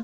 ます。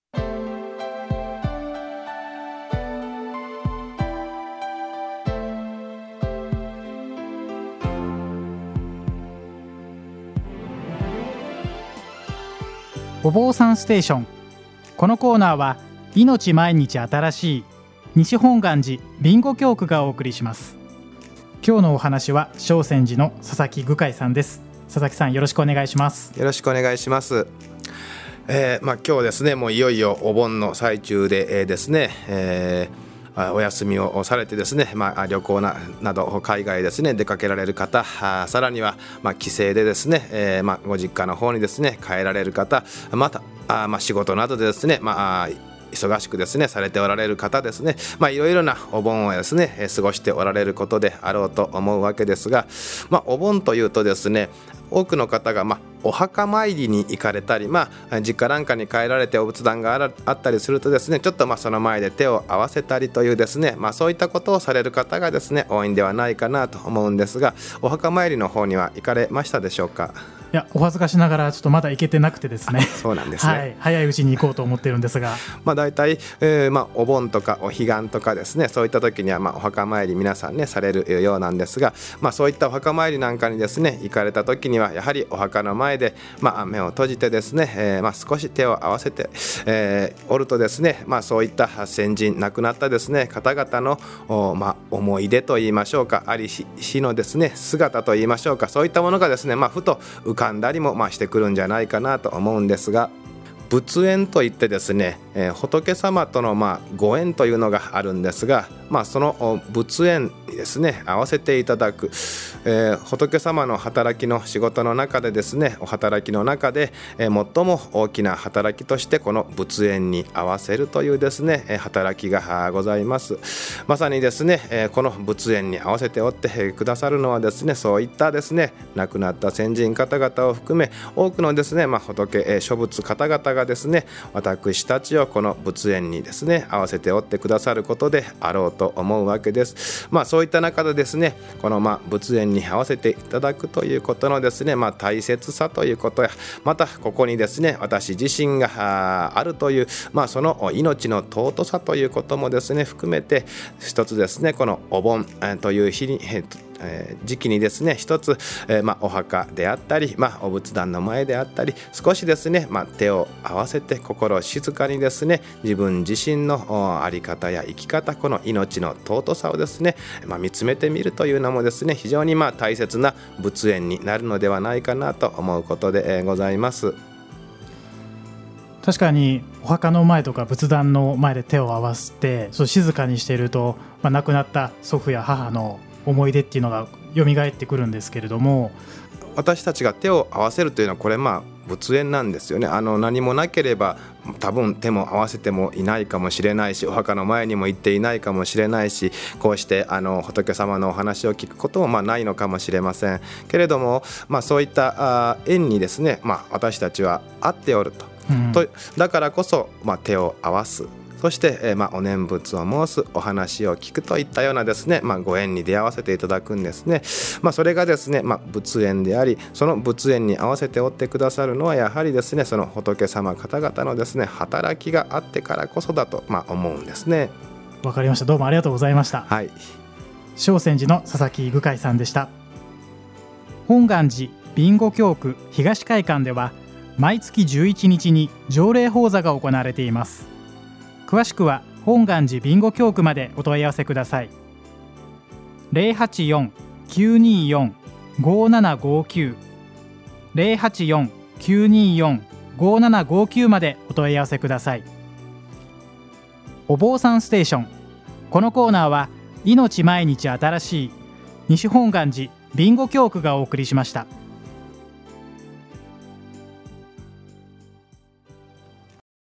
お坊さんステーション。このコーナーは命毎日新しい西本願寺備後教区がお送りします。今日のお話は聖泉寺の佐々木愚海さんです。佐々木さん、よろしくお願いします。 よろしくお願いします。今日ですね、もういよいよお盆の最中で、ですね、お休みをされてですね、旅行など海外ですね出かけられる方、さらには帰省でですね、ご実家の方にですね帰られる方、また仕事などでですね、忙しくですねされておられる方ですね、いろいろなお盆をですね過ごしておられることであろうと思うわけですが、お盆というとですね、多くの方がお墓参りに行かれたり、実家なんかに帰られてお仏壇があったりするとですね、ちょっとその前で手を合わせたりというですね、そういったことをされる方がですね多いんではないかなと思うんですが、お墓参りの方には行かれましたでしょうか？ いや、お恥ずかしながらちょっとまだ行けてなくてですね。 そうなんですね、 早いうちに行こうと思ってるんですが、 だいたいお盆とかお彼岸とかですね、そういった時にはお墓参り皆さんねされるようなんですが、そういったお墓参りなんかにですね行かれた時にはやはりお墓の前で、目を閉じてですね、少し手を合わせて、おるとですね、そういった先人亡くなったですね方々の思い出といいましょうか、ありしのですね姿といいましょうか、そういったものがですね、ふと浮かんだりもしてくるんじゃないかなと思うんですが、仏縁といってですね、仏様とのご縁というのがあるんですが、その仏縁にですね合わせていただく、仏様の働きの仕事の中でですね、お働きの中で、最も大きな働きとしてこの仏縁に合わせるというですね働きがございます。まさにですね、この仏縁に合わせておってくださるのはですね、そういったですね亡くなった先人方々を含め多くのですね、仏諸仏方々がですね、私たちをこの仏縁にですね合わせておってくださることであろうと思うわけです。そういった中でですね、この仏縁に合わせていただくということのですね、大切さということや、またここにですね私自身があるという、その命の尊さということもですね含めて、一つですねこのお盆という日に時期にですね一つ、お墓であったり、お仏壇の前であったり、少しですね、手を合わせて心静かにですね自分自身の在り方や生き方、この命の尊さをですね、見つめてみるというのもですね非常に大切な仏縁になるのではないかなと思うことでございます。 確かにお墓の前とか仏壇の前で手を合わせて静かにしていると、亡くなった祖父や母の思い出っていうのが蘇ってくるんですけれども、 私たちが手を合わせるというのはこれ仏縁なんですよね。何もなければ多分手も合わせてもいないかもしれないし、お墓の前にも行っていないかもしれないし、こうして仏様のお話を聞くこともないのかもしれませんけれども、そういった縁にですね、私たちは合っておると、だからこそ、手を合わす、そして、お念仏を申す、お話を聞くといったようなですね、ご縁に出会わせていただくんですね。それがですね、仏縁であり、その仏縁に合わせておってくださるのはやはりですね、その仏様方々のですね働きがあってからこそだと、思うんですね。 わかりました。どうもありがとうございました。聖泉寺の佐々木愚海さんでした。本願寺備後教区東会館では毎月11日に条例法座が行われています。詳しくは本願寺備後教区までお問い合わせください。084-924-5759 084-924-5759までお問い合わせください。お坊さんステーション。このコーナーは命毎日新しい西本願寺備後教区がお送りしました。